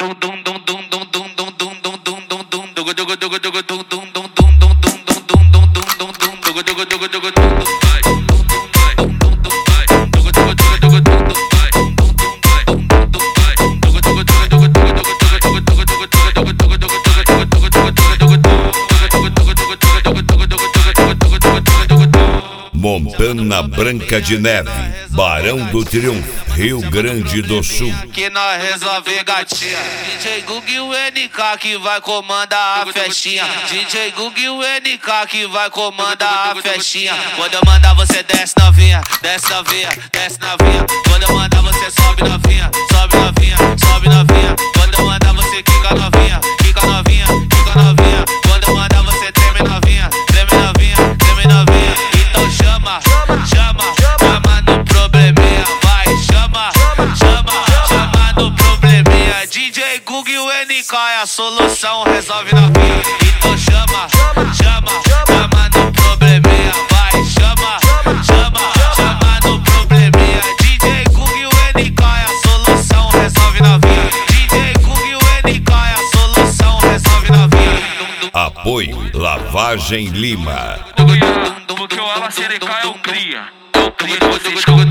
Montana Branca de Neve, Barão do Triunfo, Rio Grande do Sul. Que nós resolve gatinha. DJ Gug e o NK que vai comandar a festinha. DJ Gug e o NK que vai comandar a festinha. Quando eu mandar você desce novinha, desce novinha, desce novinha. Quando eu mandar você sobe novinha, sobe novinha, sobe novinha. Quando eu mandar você quica novinha, quica novinha, quica novinha. Quando eu mandar você treme novinha, treme novinha, treme novinha. Então chama, chama, chama no probleminha. Vai, chama, chama, chama no probleminha. DJ Gug e o NK é a solução, resolve na vida. Então chama, chama, chama no probleminha. Vai, chama, chama, chama no probleminha. DJ Gug e o NK é a solução, resolve na vida. DJ Gug e o NK é a solução, resolve na vida. Apoio Lavagem Lima. Porque o Alacerecá é o cria. É o cria que vocês comiam.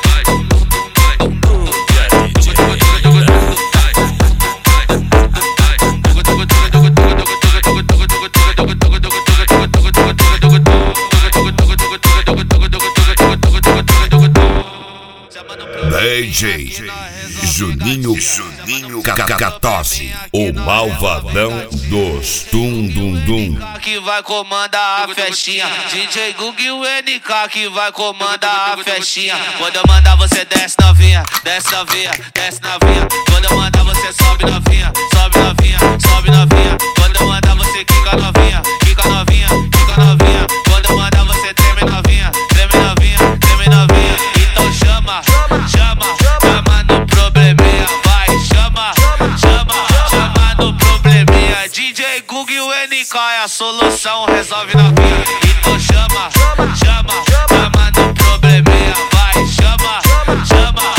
DJ Juninho Cacatosse, o malvadão dos Tum-Dum-Dum. Que vai comandar a festinha. DJ Gug e o NK que vai comandar a festinha. Quando eu mandar você desce novinha, desce novinha, desce novinha. Quando eu mandar você sobe novinha, sobe novinha, sobe novinha. Quando eu mandar você quica novinha, quica novinha, quica novinha. Quando eu mandar você treme novinha, treme novinha, treme novinha. Então chama, chama, chama no probleminha. Vai, chama, chama, chama no probleminha. DJ Gug e o NK é a solução, resolve na vida. Então chama, chama, chama no probleminha. Vai, chama, chama.